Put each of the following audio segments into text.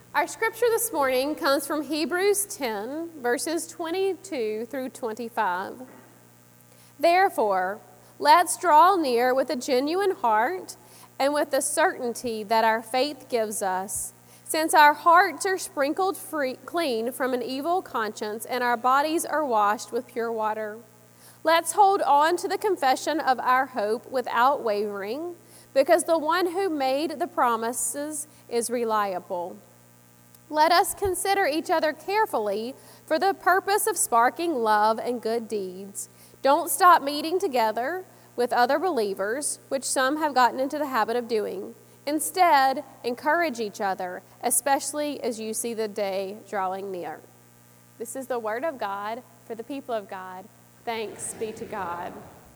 Our scripture this morning comes from Hebrews 10, verses 22 through 25. Therefore, let's draw near with a genuine heart and with the certainty that our faith gives us, since our hearts are sprinkled clean from an evil conscience and our bodies are washed with pure water. Let's hold on to the confession of our hope without wavering, because the one who made the promises is reliable. Let us consider each other carefully for the purpose of sparking love and good deeds. Don't stop meeting together with other believers, which some have gotten into the habit of doing. Instead, encourage each other, especially as you see the day drawing near. This is the word of God for the people of God. Thanks be to God.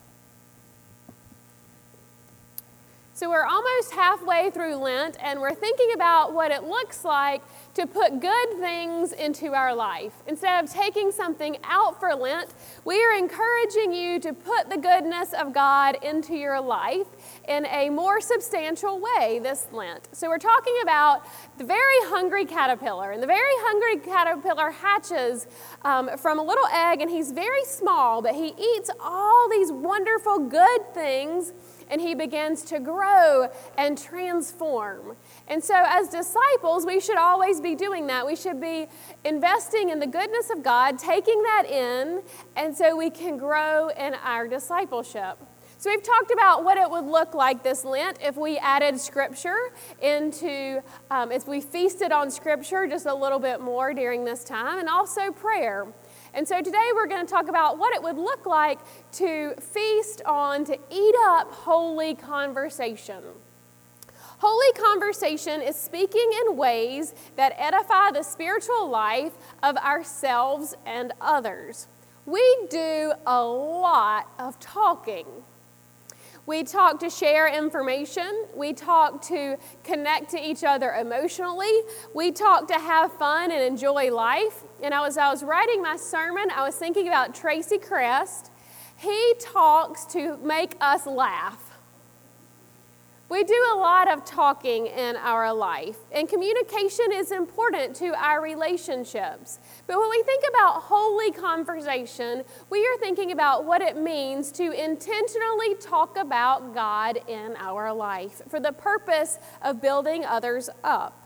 So we're almost halfway through Lent, and we're thinking about what it looks like to put good things into our life. Instead of taking something out for Lent, we are encouraging you to put the goodness of God into your life in a more substantial way this Lent. So we're talking about the very hungry caterpillar, and the very hungry caterpillar hatches from a little egg, and he's very small, but he eats all these wonderful good things, and he begins to grow and transform. And so as disciples, we should always be doing that. We should be investing in the goodness of God, taking that in, and so we can grow in our discipleship. So we've talked about what it would look like this Lent if we added Scripture into, if we feasted on Scripture just a little bit more during this time, and also prayer. And so today we're going to talk about what it would look like to feast on, to eat up holy conversation. Holy conversation is speaking in ways that edify the spiritual life of ourselves and others. We do a lot of talking. We talk to share information. We talk to connect to each other emotionally. We talk to have fun and enjoy life. And as I was writing my sermon, I was thinking about Tracy Crest. He talks to make us laugh. We do a lot of talking in our life, and communication is important to our relationships. But when we think about holy conversation, we are thinking about what it means to intentionally talk about God in our life for the purpose of building others up.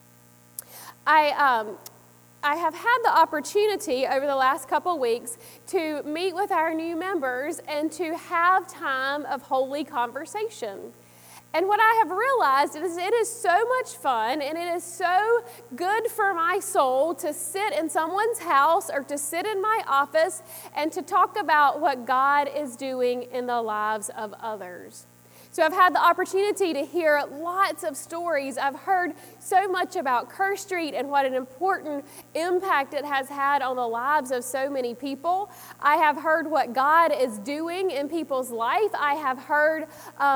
I have had the opportunity over the last couple weeks to meet with our new members and to have time of holy conversation. And what I have realized is it is so much fun and it is so good for my soul to sit in someone's house or to sit in my office and to talk about what God is doing in the lives of others. So I've had the opportunity to hear lots of stories. I've heard so much about Kerr Street and what an important impact it has had on the lives of so many people. I have heard what God is doing in people's life. I have heard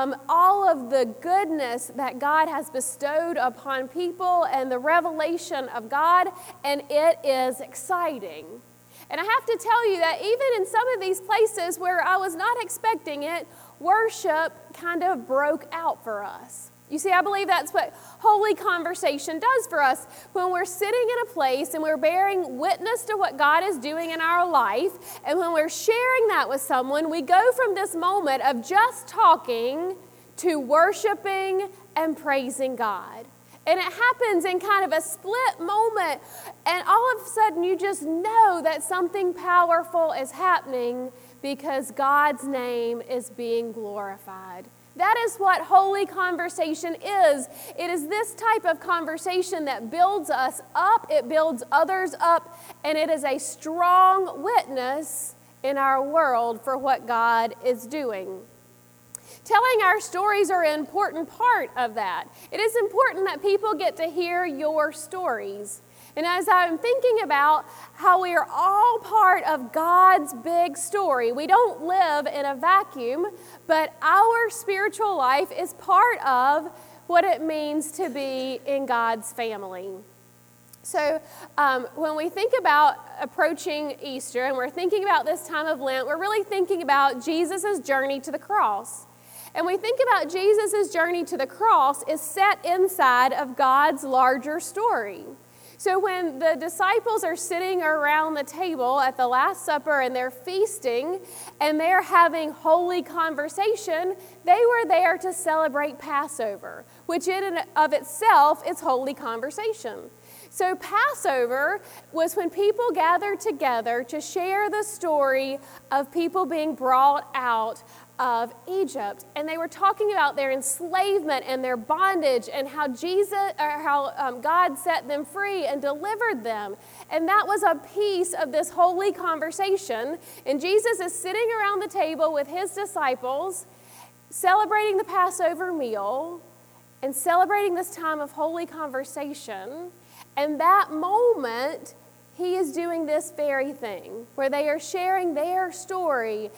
all of the goodness that God has bestowed upon people and the revelation of God, and it is exciting. And I have to tell you that even in some of these places where I was not expecting it, worship kind of broke out for us. You see, I believe that's what holy conversation does for us. When we're sitting in a place and we're bearing witness to what God is doing in our life, and when we're sharing that with someone, we go from this moment of just talking to worshiping and praising God. And it happens in kind of a split moment, and all of a sudden you just know that something powerful is happening because God's name is being glorified. That is what holy conversation is. It is this type of conversation that builds us up, it builds others up, and it is a strong witness in our world for what God is doing. Telling our stories are an important part of that. It is important that people get to hear your stories. And as I'm thinking about how we are all part of God's big story, we don't live in a vacuum, but our spiritual life is part of what it means to be in God's family. So when we think about approaching Easter and we're thinking about this time of Lent, we're really thinking about Jesus' journey to the cross. And we think about Jesus' journey to the cross is set inside of God's larger story. So when the disciples are sitting around the table at the Last Supper and they're feasting and they're having holy conversation, they were there to celebrate Passover, which in and of itself is holy conversation. So Passover was when people gathered together to share the story of people being brought out of Egypt, and they were talking about their enslavement and their bondage and how God set them free and delivered them. And that was a piece of this holy conversation. And Jesus is sitting around the table with his disciples, celebrating the Passover meal and celebrating this time of holy conversation. And that moment, he is doing this very thing, where they are sharing their story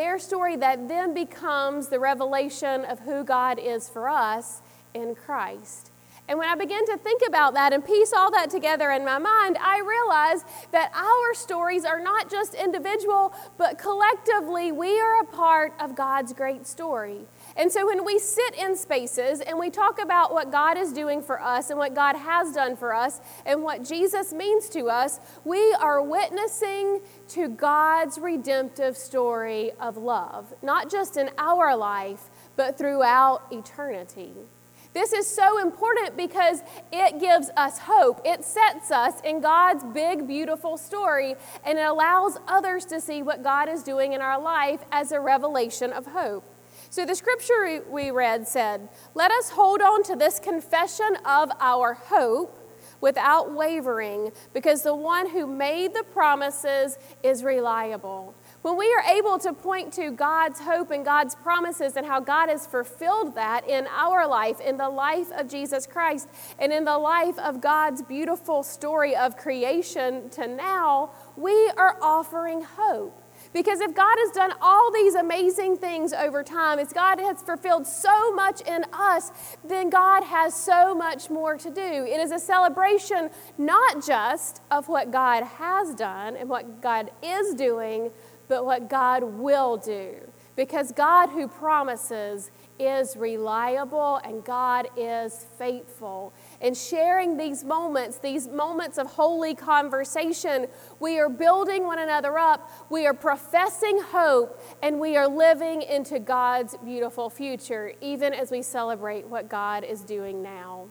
that then becomes the revelation of who God is for us in Christ. And when I begin to think about that and piece all that together in my mind, I realize that our stories are not just individual, but collectively we are a part of God's great story. And so when we sit in spaces and we talk about what God is doing for us and what God has done for us and what Jesus means to us, we are witnessing to God's redemptive story of love, not just in our life, but throughout eternity. This is so important because it gives us hope. It sets us in God's big, beautiful story, and it allows others to see what God is doing in our life as a revelation of hope. So the scripture we read said, "Let us hold on to this confession of our hope without wavering, because the one who made the promises is reliable." When we are able to point to God's hope and God's promises and how God has fulfilled that in our life, in the life of Jesus Christ, and in the life of God's beautiful story of creation to now, we are offering hope. Because if God has done all these amazing things over time, if God has fulfilled so much in us, then God has so much more to do. It is a celebration not just of what God has done and what God is doing, but what God will do. Because God who promises is reliable and God is faithful. And sharing these moments of holy conversation, we are building one another up, we are professing hope, and we are living into God's beautiful future, even as we celebrate what God is doing now.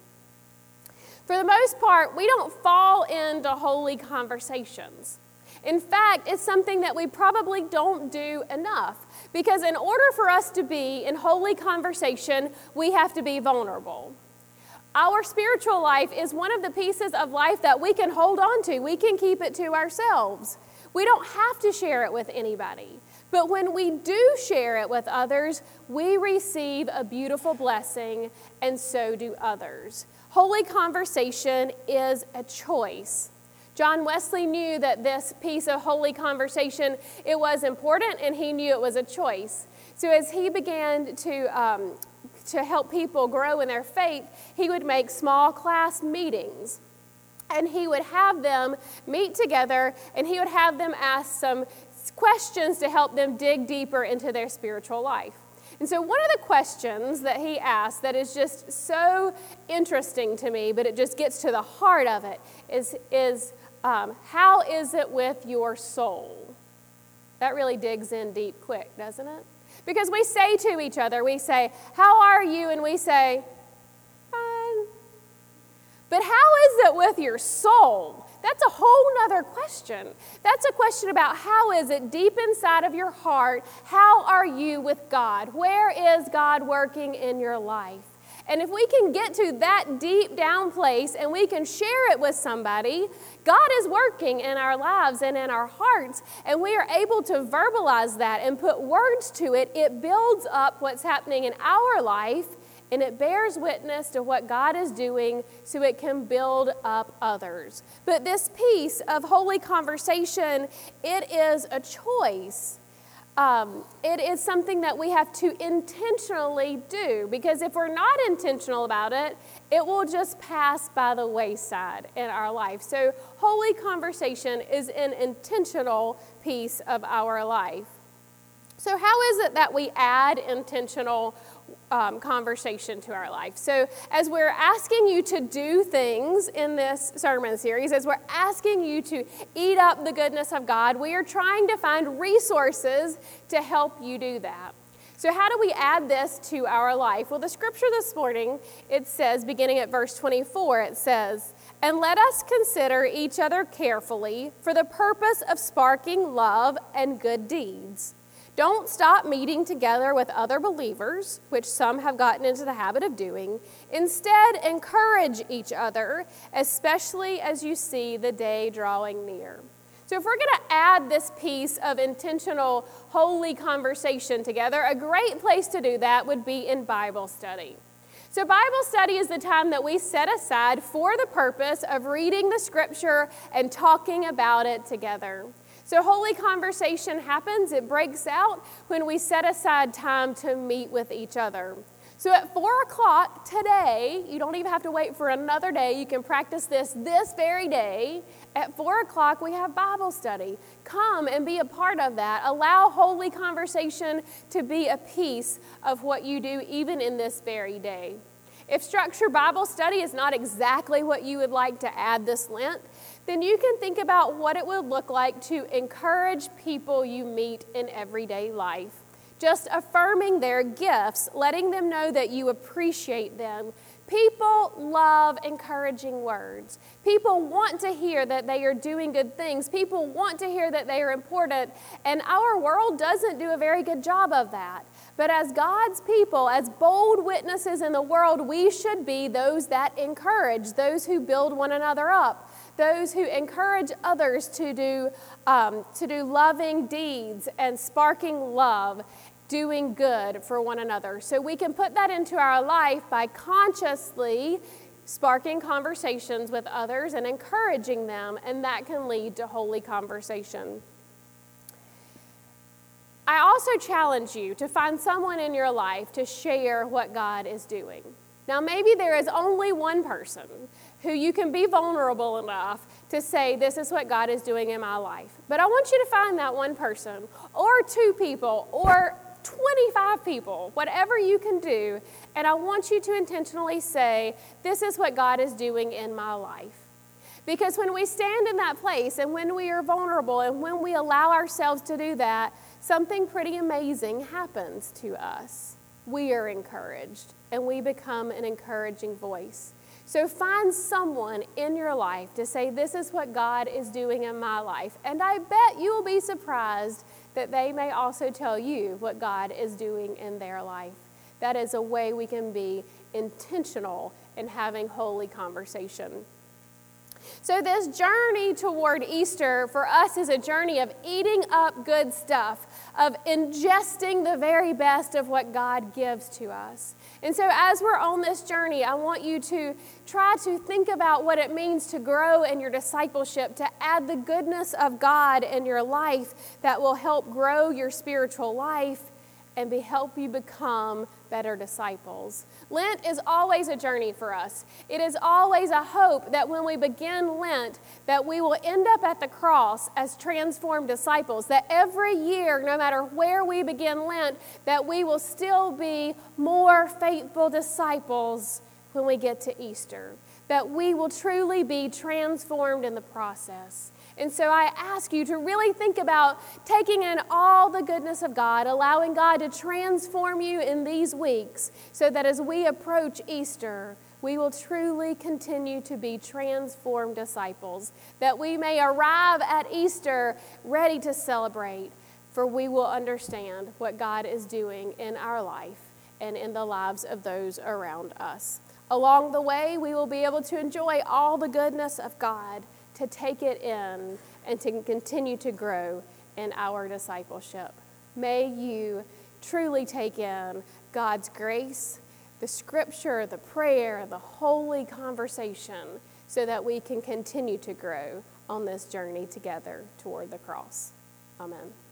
For the most part, we don't fall into holy conversations. In fact, it's something that we probably don't do enough, because in order for us to be in holy conversation, we have to be vulnerable. Our spiritual life is one of the pieces of life that we can hold on to. We can keep it to ourselves. We don't have to share it with anybody. But when we do share it with others, we receive a beautiful blessing, and so do others. Holy conversation is a choice. John Wesley knew that this piece of holy conversation, it was important, and he knew it was a choice. So as he began to help people grow in their faith, he would make small class meetings. And he would have them meet together, and he would have them ask some questions to help them dig deeper into their spiritual life. And so one of the questions that he asked that is just so interesting to me, but it just gets to the heart of it, is how is it with your soul? That really digs in deep quick, doesn't it? Because we say to each other, we say, "How are you?" And we say, "Fine." But how is it with your soul? That's a whole nother question. That's a question about how is it deep inside of your heart? How are you with God? Where is God working in your life? And if we can get to that deep down place and we can share it with somebody, God is working in our lives and in our hearts, and we are able to verbalize that and put words to it. It builds up what's happening in our life, and it bears witness to what God is doing so it can build up others. But this piece of holy conversation, it is a choice. It is something that we have to intentionally do, because if we're not intentional about it, it will just pass by the wayside in our life. So holy conversation is an intentional piece of our life. So how is it that we add intentional conversation to our life. So as we're asking you to do things in this sermon series, as we're asking you to eat up the goodness of God, we are trying to find resources to help you do that. So how do we add this to our life? Well, the scripture this morning, it says, beginning at verse 24, it says, "And let us consider each other carefully for the purpose of sparking love and good deeds. Don't stop meeting together with other believers, which some have gotten into the habit of doing. Instead, encourage each other, especially as you see the day drawing near." So if we're going to add this piece of intentional, holy conversation together, a great place to do that would be in Bible study. So Bible study is the time that we set aside for the purpose of reading the scripture and talking about it together. So holy conversation happens, it breaks out when we set aside time to meet with each other. So at 4 o'clock today, you don't even have to wait for another day. You can practice this very day. At 4 o'clock, we have Bible study. Come and be a part of that. Allow holy conversation to be a piece of what you do even in this very day. If structured Bible study is not exactly what you would like to add this Lent, then you can think about what it would look like to encourage people you meet in everyday life. Just affirming their gifts, letting them know that you appreciate them. People love encouraging words. People want to hear that they are doing good things. People want to hear that they are important, and our world doesn't do a very good job of that. But as God's people, as bold witnesses in the world, we should be those that encourage, those who build one another up, those who encourage others to do loving deeds and sparking love, doing good for one another. So we can put that into our life by consciously sparking conversations with others and encouraging them, and that can lead to holy conversation. I also challenge you to find someone in your life to share what God is doing. Now, maybe there is only one person who you can be vulnerable enough to say, this is what God is doing in my life. But I want you to find that one person, or 2 people, or 25 people, whatever you can do, and I want you to intentionally say, this is what God is doing in my life. Because when we stand in that place and when we are vulnerable and when we allow ourselves to do that, something pretty amazing happens to us. We are encouraged and we become an encouraging voice. So find someone in your life to say, this is what God is doing in my life. And I bet you will be surprised that they may also tell you what God is doing in their life. That is a way we can be intentional in having holy conversation. So this journey toward Easter for us is a journey of eating up good stuff, of ingesting the very best of what God gives to us. And so as we're on this journey, I want you to try to think about what it means to grow in your discipleship, to add the goodness of God in your life that will help grow your spiritual life and help you become better disciples. Lent is always a journey for us. It is always a hope that when we begin Lent, that we will end up at the cross as transformed disciples, that every year, no matter where we begin Lent, that we will still be more faithful disciples when we get to Easter, that we will truly be transformed in the process. And so I ask you to really think about taking in all the goodness of God, allowing God to transform you in these weeks so that as we approach Easter, we will truly continue to be transformed disciples, that we may arrive at Easter ready to celebrate, for we will understand what God is doing in our life and in the lives of those around us. Along the way, we will be able to enjoy all the goodness of God, to take it in and to continue to grow in our discipleship. May you truly take in God's grace, the scripture, the prayer, the holy conversation, so that we can continue to grow on this journey together toward the cross. Amen.